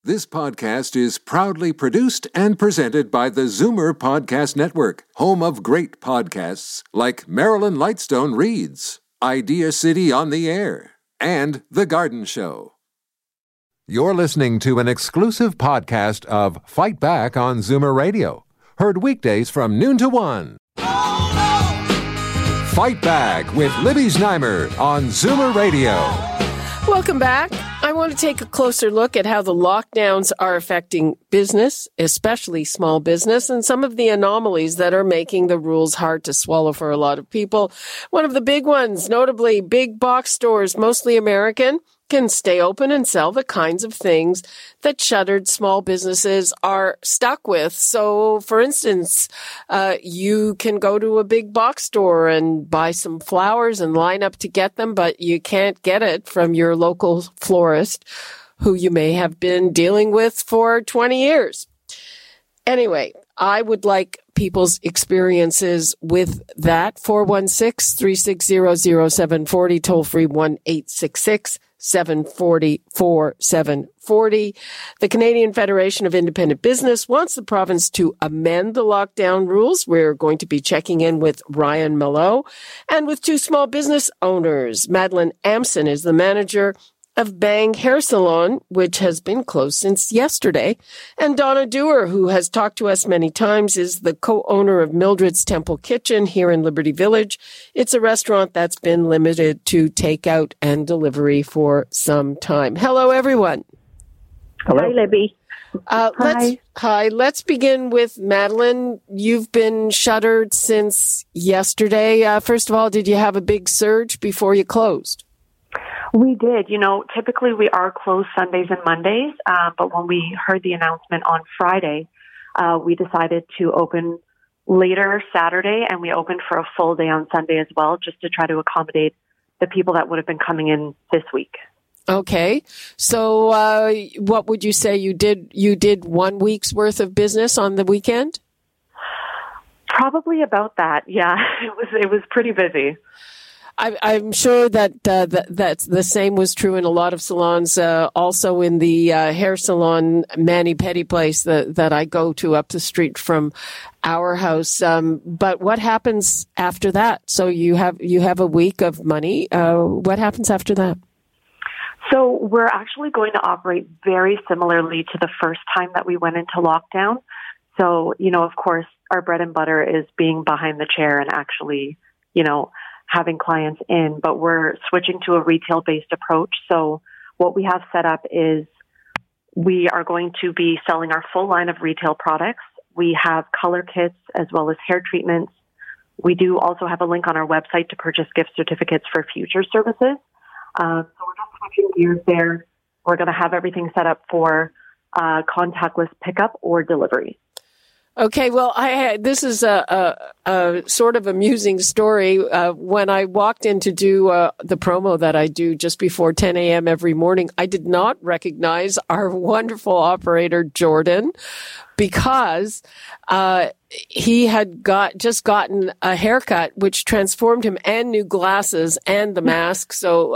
This podcast is proudly produced and presented by the Zoomer Podcast Network, home of great podcasts like Marilyn Lightstone Reads, Idea City on the Air, and The Garden Show. You're listening to an exclusive podcast of Fight Back on Zoomer Radio, heard weekdays from noon to 1. Fight Back with Libby Znaimer on Zoomer Radio. Welcome back. I want to take a closer look at how the lockdowns are affecting business, especially small business, and some of the anomalies that are making the rules hard to swallow for a lot of people. One of the big ones, notably big box stores, mostly American, can stay open and sell the kinds of things that shuttered small businesses are stuck with. So, for instance, you can go to a big box store and buy some flowers and line up to get them, but you can't get it from your local florist who you may have been dealing with for 20 years. Anyway, I would like people's experiences with that. 416-360-0740, toll free 1-866-740-4740. The Canadian Federation of Independent Business wants the province to amend the lockdown rules. We're going to be checking in with Ryan Mallow and with two small business owners. Madeline Amson is the manager of Bang Hair Salon, which has been closed since yesterday. And Donna Dewar, who has talked to us many times, is the co-owner of Mildred's Temple Kitchen here in Liberty Village. It's a restaurant that's been limited to takeout and delivery for some time. Hello, everyone. Hello. Hi, Libby. Hi. Let's begin with Madeline. You've been shuttered since yesterday. First of all, did you have a big surge before you closed? We did. You know, typically we are closed Sundays and Mondays, but when we heard the announcement on Friday, we decided to open later Saturday, and we opened for a full day on Sunday as well, just to try to accommodate the people that would have been coming in this week. Okay. So what would you say you did? You did 1 week's worth of business on the weekend? Probably about that. Yeah, it was pretty busy. I'm sure that that's the same was true in a lot of salons, also in the hair salon Mani Pedi place that I go to up the street from our house. But what happens after that? So you have a week of money. What happens after that? So we're actually going to operate very similarly to the first time that we went into lockdown. So, you know, of course, our bread and butter is being behind the chair and actually, you know, having clients in, but we're switching to a retail-based approach. So what we have set up is we are going to be selling our full line of retail products. We have color kits as well as hair treatments. We do also have a link on our website to purchase gift certificates for future services. So we're just switching gears there. We're going to have everything set up for contactless pickup or delivery. Okay, well, this is a sort of amusing story. When I walked in to do the promo that I do just before 10 a.m. every morning, I did not recognize our wonderful operator, Jordan, because he had just gotten a haircut, which transformed him, and new glasses and the mask. So,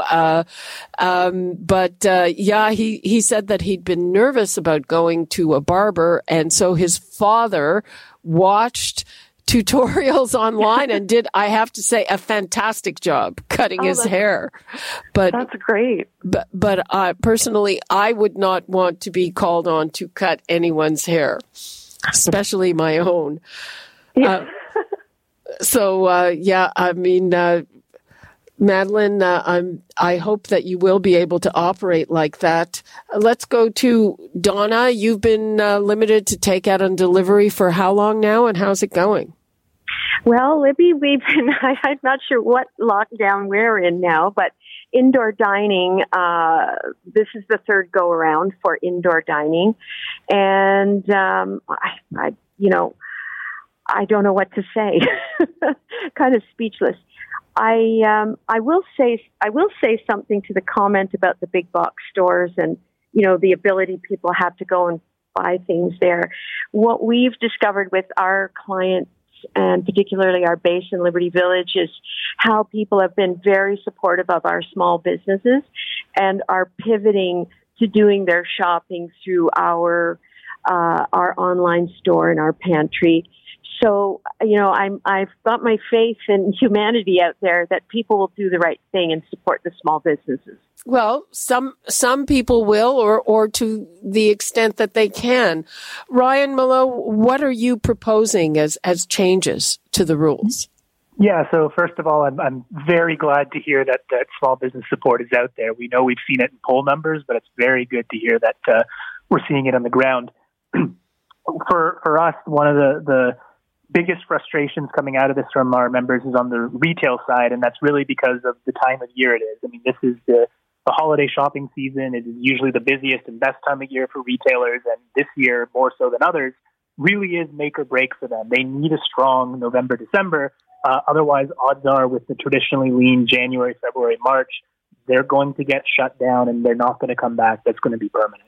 he said that he'd been nervous about going to a barber. And so his father watched tutorials online and did, I have to say, a fantastic job cutting his hair. But that's great. But personally, I would not want to be called on to cut anyone's hair, especially my own. Yeah. Madeline, I hope that you will be able to operate like that. Let's go to Donna. You've been limited to takeout and delivery for how long now, and how's it going? Well, Libby, I'm not sure what lockdown we're in now, but indoor dining, this is the third go around for indoor dining. And, I don't know what to say. Kind of speechless. I will say something to the comment about the big box stores and, you know, the ability people have to go and buy things there. What we've discovered with our clients, and particularly our base in Liberty Village, is how people have been very supportive of our small businesses and are pivoting to doing their shopping through our online store and our pantry. So, I've got my faith in humanity out there that people will do the right thing and support the small businesses. Well, some people will, or to the extent that they can. Ryan Mallough, what are you proposing as changes to the rules? Yeah, so first of all, I'm very glad to hear that small business support is out there. We know we've seen it in poll numbers, but it's very good to hear that we're seeing it on the ground. For us, one of the biggest frustrations coming out of this from our members is on the retail side, and that's really because of the time of year it is. I mean, this is the holiday shopping season. It is usually the busiest and best time of year for retailers, and this year, more so than others, really is make or break for them. They need a strong November, December. Otherwise, odds are with the traditionally lean January, February, March, they're going to get shut down and they're not going to come back. That's going to be permanent.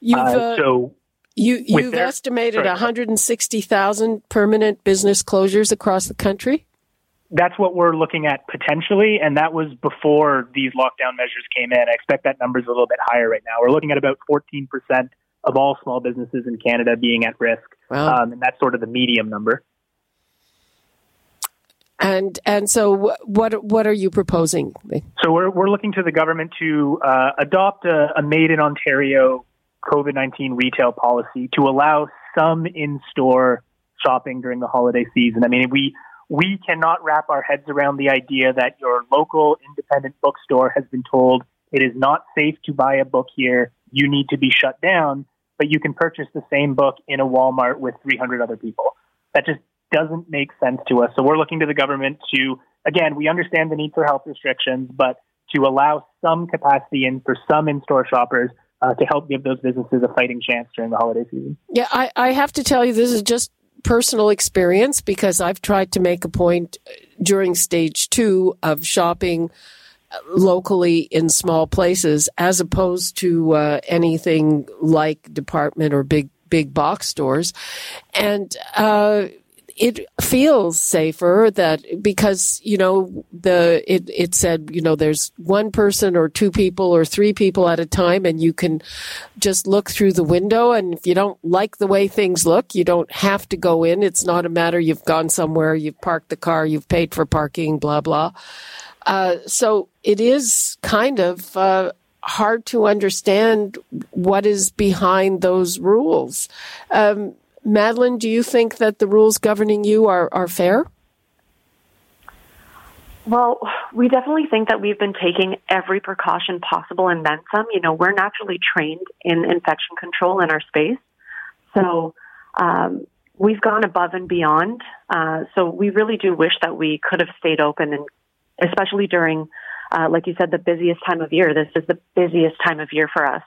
You've estimated 160,000 permanent business closures across the country? That's what we're looking at potentially, and that was before these lockdown measures came in. I expect that number's a little bit higher right now. We're looking at about 14% of all small businesses in Canada being at risk, and that's sort of the medium number. And so what are you proposing? So we're looking to the government to adopt a Made in Ontario COVID-19 retail policy to allow some in-store shopping during the holiday season. I mean, we cannot wrap our heads around the idea that your local independent bookstore has been told it is not safe to buy a book here, you need to be shut down, but you can purchase the same book in a Walmart with 300 other people. That just doesn't make sense to us. So we're looking to the government to, again, we understand the need for health restrictions, but to allow some capacity in for some in-store shoppers to help give those businesses a fighting chance during the holiday season. Yeah, I have to tell you, this is just personal experience because I've tried to make a point during stage 2 of shopping locally in small places as opposed to anything like department or big box stores. And it feels safer that because, it said, there's one person or two people or three people at a time and you can just look through the window. And if you don't like the way things look, you don't have to go in. It's not a matter you've gone somewhere, you've parked the car, you've paid for parking, blah, blah. So it is kind of hard to understand what is behind those rules. Madeleine, do you think that the rules governing you are fair? Well, we definitely think that we've been taking every precaution possible and then some. We're naturally trained in infection control in our space. So we've gone above and beyond. So we really do wish that we could have stayed open, and especially during, like you said, the busiest time of year. This is the busiest time of year for us.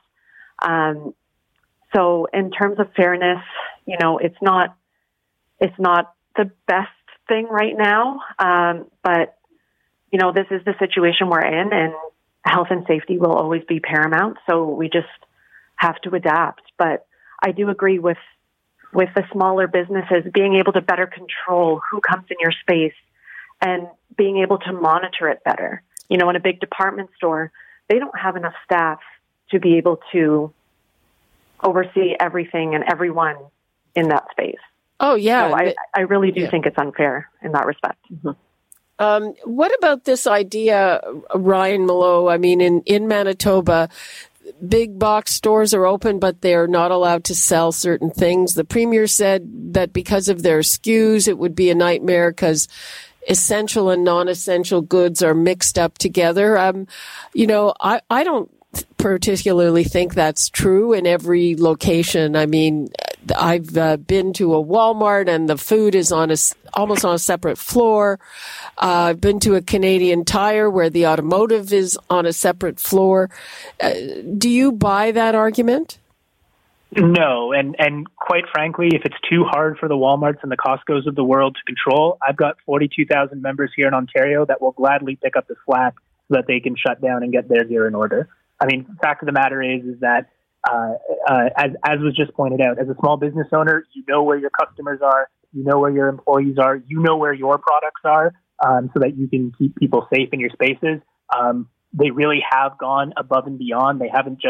So in terms of fairness, it's not the best thing right now. But, this is the situation we're in, and health and safety will always be paramount. So we just have to adapt. But I do agree with the smaller businesses being able to better control who comes in your space and being able to monitor it better. In a big department store, they don't have enough staff to be able to oversee everything and everyone in that space. Oh, yeah. So I really do think it's unfair in that respect. Mm-hmm. What about this idea, Ryan Mallough? I mean, in Manitoba, big box stores are open, but they're not allowed to sell certain things. The Premier said that because of their SKUs, it would be a nightmare because essential and non-essential goods are mixed up together. I don't particularly think that's true in every location. I mean, I've been to a Walmart and the food is almost on a separate floor. I've been to a Canadian Tire where the automotive is on a separate floor. Do you buy that argument? No, and quite frankly, if it's too hard for the Walmarts and the Costcos of the world to control, I've got 42,000 members here in Ontario that will gladly pick up the slack so that they can shut down and get their gear in order. I mean, the fact of the matter is that, as was just pointed out, as a small business owner, you know where your customers are, you know where your employees are, you know where your products are, so that you can keep people safe in your spaces. They really have gone above and beyond. They haven't just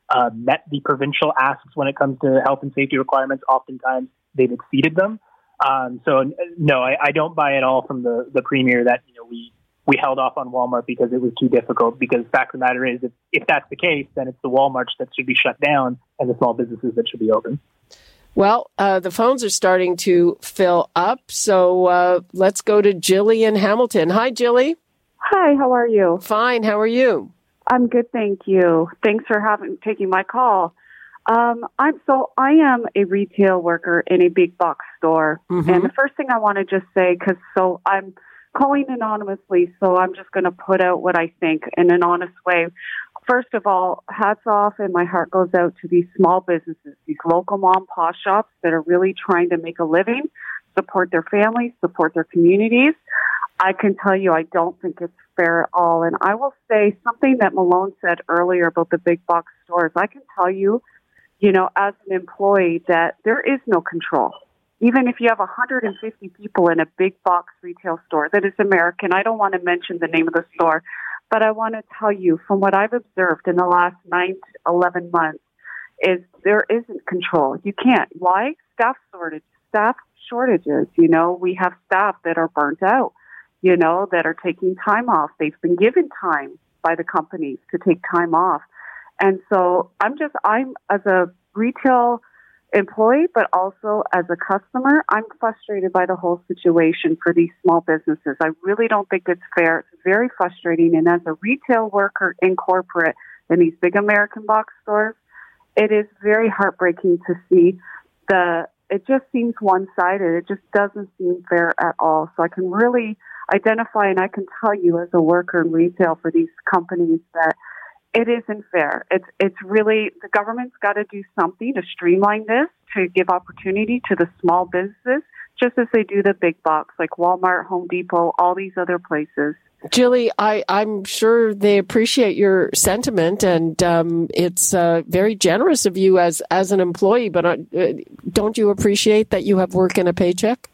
met the provincial asks when it comes to health and safety requirements. Oftentimes, they've exceeded them. So no, I don't buy at all from the premier that we held off on Walmart because it was too difficult. Because the fact of the matter is, if that's the case, then it's the Walmarts that should be shut down and the small businesses that should be open. Well, the phones are starting to fill up, so let's go to Jilly in Hamilton. Hi, Jilly. Hi, how are you? Fine. How are you? I'm good, thank you. Thanks for taking my call. I am a retail worker in a big box store, and the first thing I want to just say, I'm calling anonymously, so I'm just going to put out what I think in an honest way. First of all, hats off, and my heart goes out to these small businesses, these local mom and pop shops that are really trying to make a living, support their families, support their communities. I can tell you I don't think it's fair at all. And I will say something that Malone said earlier about the big box stores. I can tell you, as an employee, that there is no control. Even if you have 150 people in a big box retail store that is American, I don't want to mention the name of the store, but I want to tell you from what I've observed in the last 9 to 11 months is there isn't control. You can't. Why? Staff shortages. We have staff that are burnt out, that are taking time off. They've been given time by the companies to take time off. And so I'm as a retail employee, but also as a customer, I'm frustrated by the whole situation for these small businesses. I really don't think it's fair. It's very frustrating. And as a retail worker in corporate in these big American box stores, it is very heartbreaking to see it just seems one-sided. It just doesn't seem fair at all. So I can really identify, and I can tell you as a worker in retail for these companies that it isn't fair. It's really, the government's got to do something to streamline this, to give opportunity to the small businesses, just as they do the big box, like Walmart, Home Depot, all these other places. Jilly, I'm sure they appreciate your sentiment, and it's very generous of you as an employee, but don't you appreciate that you have work and a paycheck?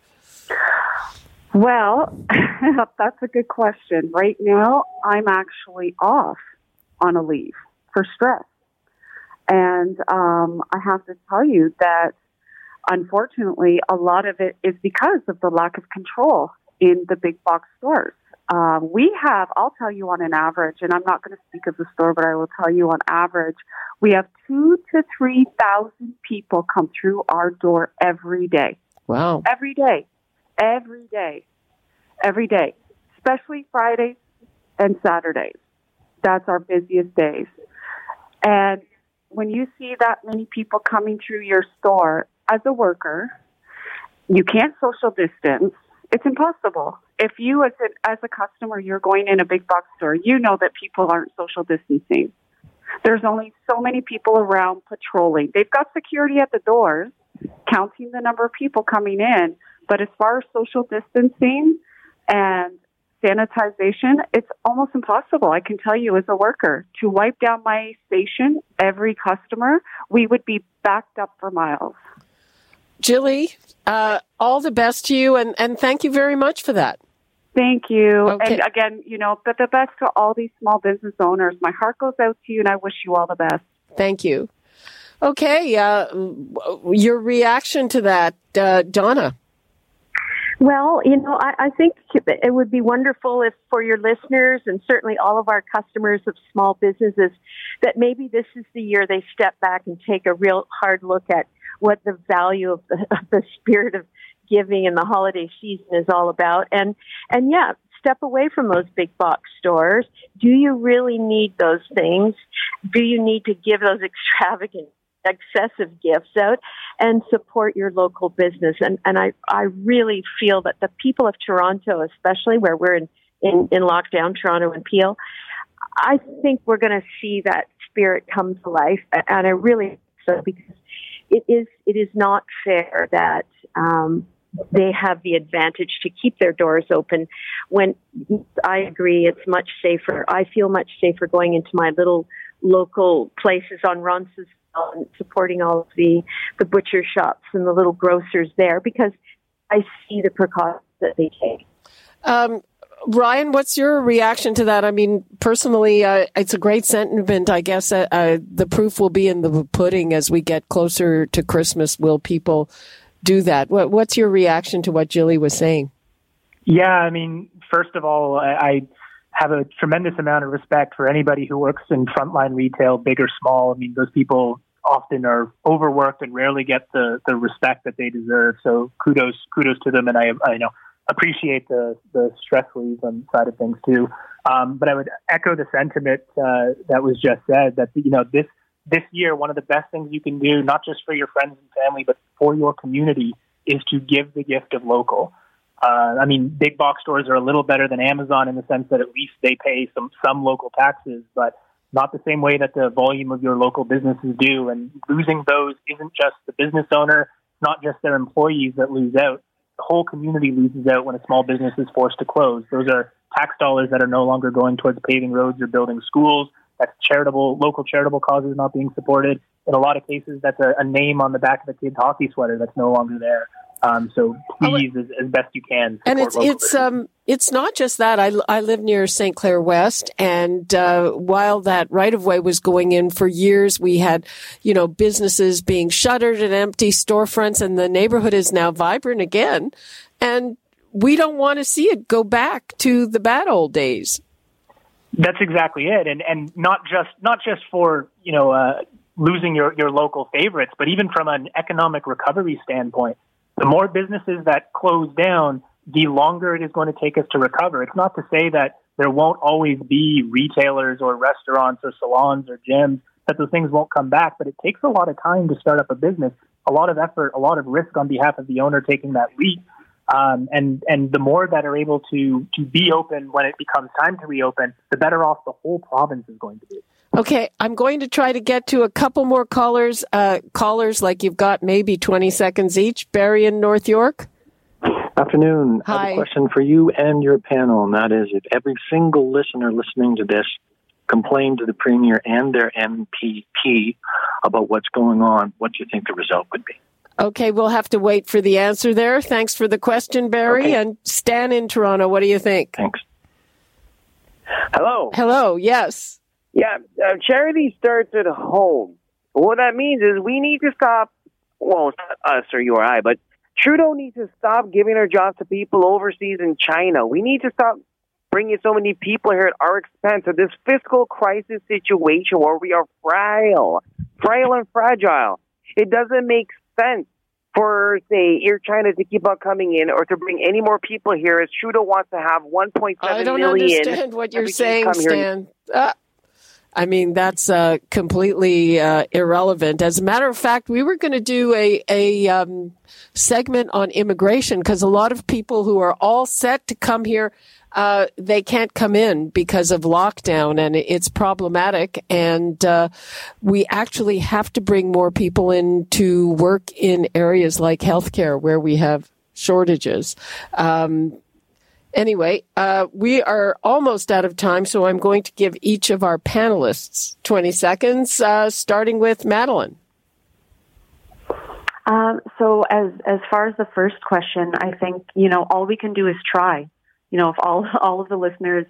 Well, that's a good question. Right now, I'm actually off on a leave for stress. And I have to tell you that, unfortunately, a lot of it is because of the lack of control in the big box stores. I'll tell you on an average, and I'm not going to speak of the store, but I will tell you on average, we have 2,000 to 3,000 people come through our door every day. Wow. Every day. Especially Fridays and Saturdays. That's our busiest days. And when you see that many people coming through your store as a worker, you can't social distance. It's impossible. If you, as a customer, you're going in a big box store, you know that people aren't social distancing. There's only so many people around patrolling. They've got security at the doors, counting the number of people coming in. But as far as social distancing and sanitization, it's almost impossible. I can tell you as a worker, to wipe down my station, every customer, we would be backed up for miles. Jilly, all the best to you, and thank you very much for that. Thank you. Okay. And again, but the best to all these small business owners. My heart goes out to you, and I wish you all the best. Thank you. Okay, your reaction to that, Donna? Well, I think it would be wonderful if for your listeners and certainly all of our customers of small businesses that maybe this is the year they step back and take a real hard look at what the value of the spirit of giving in the holiday season is all about. And step away from those big box stores. Do you really need those things? Do you need to give those extravagant, excessive gifts out and support your local business? And I really feel that the people of Toronto, especially where we're in lockdown, Toronto and Peel, I think we're going to see that spirit come to life. And I really so because it is not fair that they have the advantage to keep their doors open when I agree it's much safer. I feel much safer going into my little local places on Roncesvalles and supporting all of the butcher shops and the little grocers there because I see the precautions that they take. Ryan, what's your reaction to that? I mean, personally, it's a great sentiment. I guess the proof will be in the pudding as we get closer to Christmas. Will people do that? What's your reaction to what Jilly was saying? Yeah, I mean, first of all, I have a tremendous amount of respect for anybody who works in frontline retail, big or small. I mean, those people often are overworked and rarely get the respect that they deserve. So kudos to them, and I appreciate the stress relief on the side of things too. But I would echo the sentiment that was just said, that this year, one of the best things you can do, not just for your friends and family, but for your community, is to give the gift of local. I mean, big box stores are a little better than Amazon in the sense that at least they pay some local taxes, but not the same way that the volume of your local businesses do. And losing those isn't just the business owner, not just their employees that lose out. The whole community loses out when a small business is forced to close. Those are tax dollars that are no longer going towards paving roads or building schools. That's local charitable causes not being supported. In a lot of cases, that's a name on the back of a kid's hockey sweater that's no longer there. So please, as best you can. And it's not just that. I live near St. Clair West, and while that right of way was going in for years, we had, businesses being shuttered and empty storefronts, and the neighborhood is now vibrant again. And we don't want to see it go back to the bad old days. That's exactly it, and not just for losing your local favorites, but even from an economic recovery standpoint. The more businesses that close down, the longer it is going to take us to recover. It's not to say that there won't always be retailers or restaurants or salons or gyms, that those things won't come back, but it takes a lot of time to start up a business, a lot of effort, a lot of risk on behalf of the owner taking that leap. And the more that are able to be open when it becomes time to reopen, the better off the whole province is going to be. Okay, I'm going to try to get to a couple more callers, like you've got maybe 20 seconds each. Barry in North York. Afternoon. Hi. I have a question for you and your panel, and that is, if every single listener listening to this complained to the Premier and their MPP about what's going on, what do you think the result would be? Okay, we'll have to wait for the answer there. Thanks for the question, Barry. Okay. And Stan in Toronto, what do you think? Thanks. Hello, yes. Yeah, charity starts at home. What that means is we need to stop, well, it's not us or you or I, but Trudeau needs to stop giving our jobs to people overseas in China. We need to stop bringing so many people here at our expense of this fiscal crisis situation where we are frail and fragile. It doesn't make sense for, say, Air China to keep on coming in or to bring any more people here as Trudeau wants to have 1.7 million. I don't understand what you're saying, Stan. I mean, that's completely irrelevant. As a matter of fact, we were going to do a segment on immigration because a lot of people who are all set to come here, they can't come in because of lockdown, and it's problematic. And we actually have to bring more people in to work in areas like healthcare where we have shortages. Anyway, we are almost out of time, so I'm going to give each of our panelists 20 seconds, starting with Madeline. So as far as the first question, I think, all we can do is try. If all of the listeners,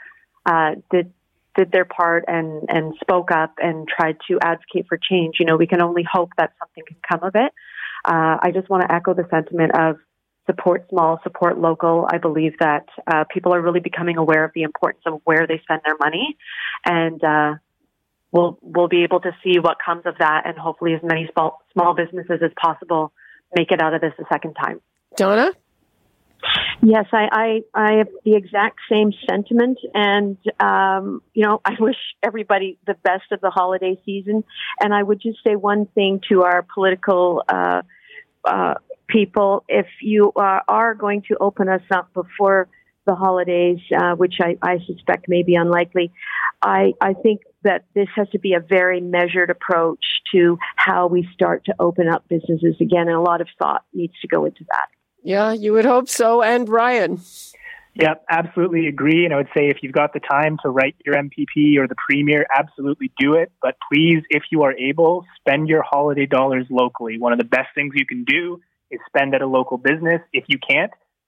did their part and spoke up and tried to advocate for change, we can only hope that something can come of it. I just want to echo the sentiment of support small, support local. I believe that people are really becoming aware of the importance of where they spend their money, and we'll be able to see what comes of that, and hopefully as many small businesses as possible make it out of this a second time. Donna? Yes, I have the exact same sentiment, and I wish everybody the best of the holiday season. And I would just say one thing to our political people: if you are going to open us up before the holidays, which I suspect may be unlikely, I think that this has to be a very measured approach to how we start to open up businesses again, and a lot of thought needs to go into that. Yeah, you would hope so. And Ryan? Yeah, absolutely agree. And I would say if you've got the time to write your MPP or the Premier, absolutely do it. But please, if you are able, spend your holiday dollars locally. One of the best things you can do is spend at a local business. If you can't,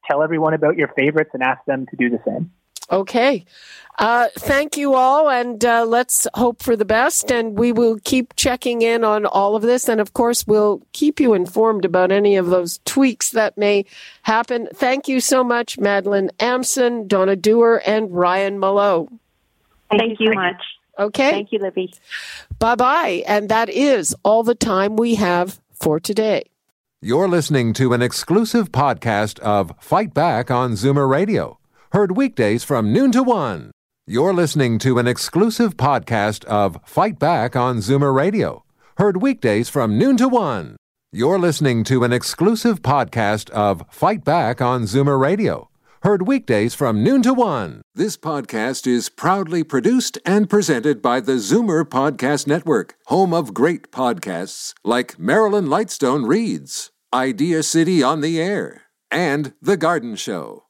tell everyone about your favorites and ask them to do the same. Okay. Thank you all, and let's hope for the best, and we will keep checking in on all of this, and of course we'll keep you informed about any of those tweaks that may happen. Thank you so much, Madeline Amson, Donna Dewar, and Ryan Mallow. Thank you so much. Okay. Thank you, Libby. Bye-bye, and that is all the time we have for today. You're listening to an exclusive podcast of Fight Back on Zoomer Radio. Heard weekdays from noon to 1. You're listening to an exclusive podcast of Fight Back on Zoomer Radio. Heard weekdays from noon to 1. You're listening to an exclusive podcast of Fight Back on Zoomer Radio. Heard weekdays from noon to 1. This podcast is proudly produced and presented by the Zoomer Podcast Network, home of great podcasts like Marilyn Lightstone Reads, Idea City on the Air, and The Garden Show.